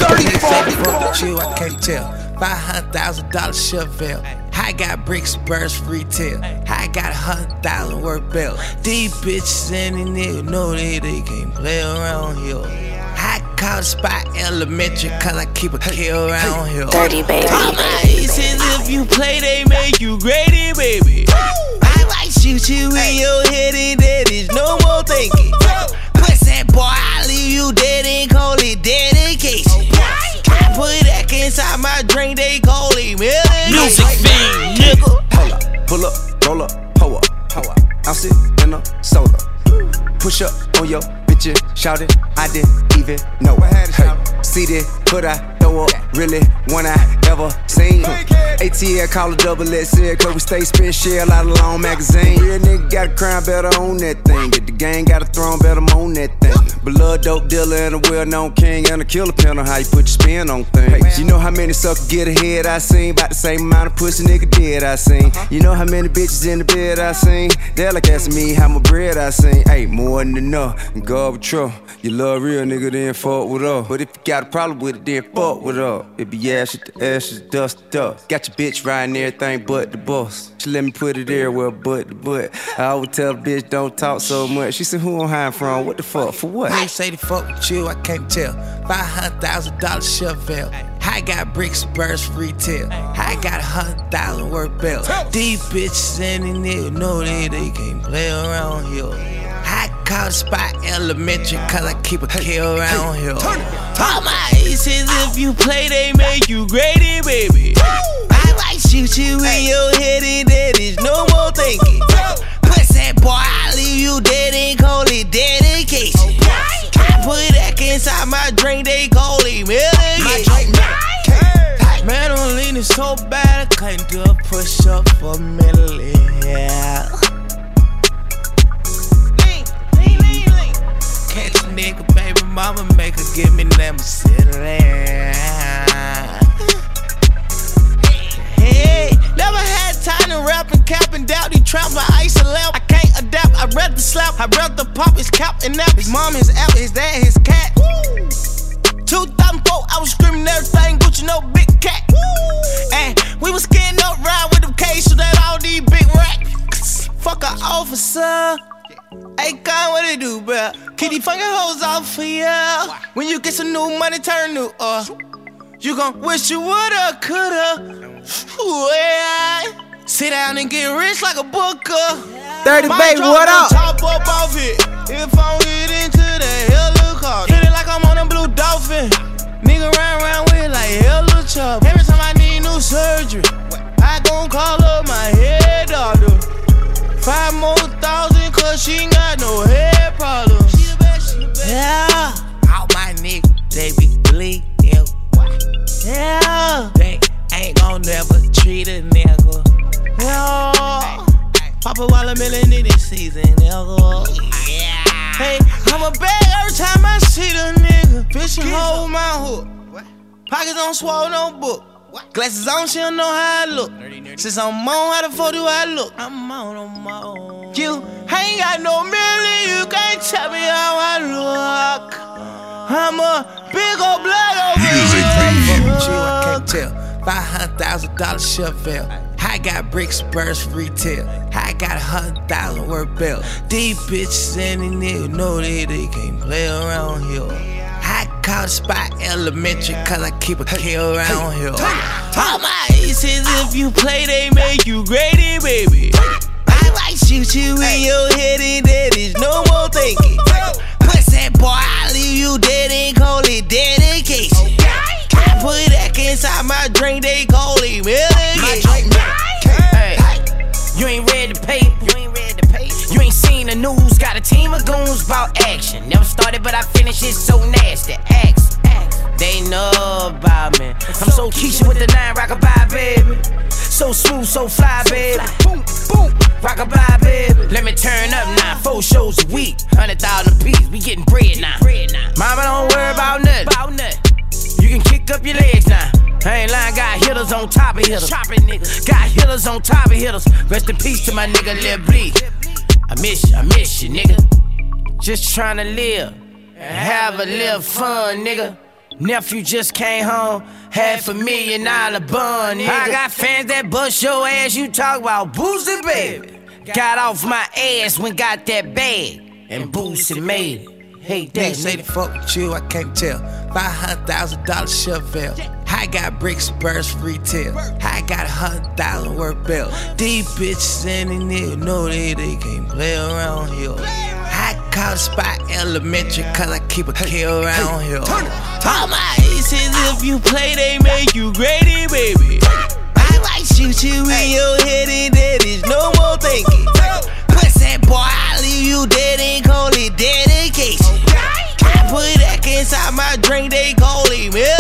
They say fuck with you, I can't tell. $500,000 Chevelle. I got bricks, birds for retail. I got 100,000 worth belt. These bitches and these niggas know they can't play around here. I call the spot elementary cause I keep a kill around here. Dirty baby. All my aces, if you play, they make you grady, baby. I might shoot you in your head and that is no more thinking. Pussy boy, I leave you dead and call it dedication. I put that inside my drink, they call it melon. Music fiend, nigga. Hold up, pull up, roll up, pour up. I'm sitting in a soda. Push up on your bitch, shout it. I didn't even know. Hey, see this, but I throw up really one I ever seen. ATL call a double XL, cause we stay spin shell out of long magazine. Real nigga got a crown, better own that thing. Get the gang, got a throne, better own that thing. Blood dope dealer and a well-known king and a killer pin on how you put your spin on things. You know how many suckers get ahead I seen? About the same amount of pussy nigga dead I seen. You know how many bitches in the bed I seen? They're like asking me how my bread I seen. Hey, more than enough, and God with trouble. You love real nigga, then fuck with her. But if you got a problem with it, then fuck with her. It be ashes to ashes, dust to dust. Got your bitch riding everything but the boss. She let me put it everywhere but the butt. I always tell the bitch don't talk so much. She said, who I'm hiding from? What the fuck? For what? They say they fuck with you, I can't tell. $500,000 Chevelle. I got bricks, birds for retail. I got 100,000 worth belt. These bitches and these niggas know they can't play around here. I call the spot elementary cause I keep a kill around here. All my aces, if you play, they make you grady, baby. I might shoot you in your head and that is no more thinking. Pussy boy, I leave you dead and call it dedication. I put that inside my drink, they call it melon. Man, I'm leaning so bad, I can't do a push up for a minute, yeah. Catch a nigga, baby mama, make her give me them silly. Hey, never had time to rap and cap and doubt. He trap my ice and lamp. I can't adapt, I read the slap. I read the pop, his cap and nap. His mom, his app, his dad, his cat. 2004, I was screaming everything, Gucci, no big cat. And we was getting up, ride with them K's, so that all these big racks. Fuck a officer. Hey, God, what it do, bruh? Keep these fucking hoes off for ya. When you get some new money, turn new, you gon' wish you woulda, coulda. Yeah. Sit down and get rich like a booker. Dirty baby, what up? Top up off it. If I don't get into that helicopter, hit it like I'm on a blue dolphin. Nigga round with it like hella chop. Every time I need new surgery, I gon' call up my head doctor. 5 more thousand cause she ain't got no head problems. Yeah. All my niggas, they be bleeding. Yeah. They ain't gon' never treat a nigga. Yeah. Papa Watermelon in this season, nigga. Yeah. Hey, I'm a bag every time I see the nigga. Fishing hold my hook. Pockets on swallow, no book. Glasses on, she don't know how I look. Since I'm on, how the fuck do I look? I'm on. You ain't got no million, you can't tell me how I look. I'm a big old blood over here. I can't tell. $500,000 Chevelle. I got bricks, birds for retail. I got 100,000 worth belt. These bitches and these niggas know they can't play around here. I call the spot elementary cause I keep a kill around here. All my aces, if you play, they make you grady, baby. I might shoot you in your head and that is no more thinking. Pussy boy, I leave you dead and call it dedication. I put that inside my drink, they call it melon. You ain't read the paper. You ain't seen the news. Got a team of goons about action. Never started, but I finished it so nasty. Axe. They know about me. I'm so Keisha with the 9 rockabye, baby. So smooth, so fly, baby. Boom, boom, rockabye, baby. Let me turn up now. 4 shows a week, 100,000 a piece. We getting bread now. Mama, don't worry about nothing. You can kick up your legs now. I ain't lying, got hitters on top of hitters. Got hitters on top of hitters. Rest in peace to my nigga Lil Bleed. I miss you, nigga. Just tryna live and have a little fun, nigga. Nephew just came home, $500,000 bun. Nigga. I got fans that bust your ass, you talk about Boosie, baby. Got off my ass when got that bag, and Boosie made it. Hey, nigga say the fuck with you, I can't tell. $500,000 Chevelle. I got bricks, birds for retail. I got 100,000 worth bill. These bitches and these niggas know they can't play around here. I call the spot elementary, cause I keep a kill around here. All my aces, if you play, they make you grady, baby. I might shoot you in your head and that is no more thinking. Pussy boy, I leave you dead and call it dedication. I put that inside my drink, they call it milk.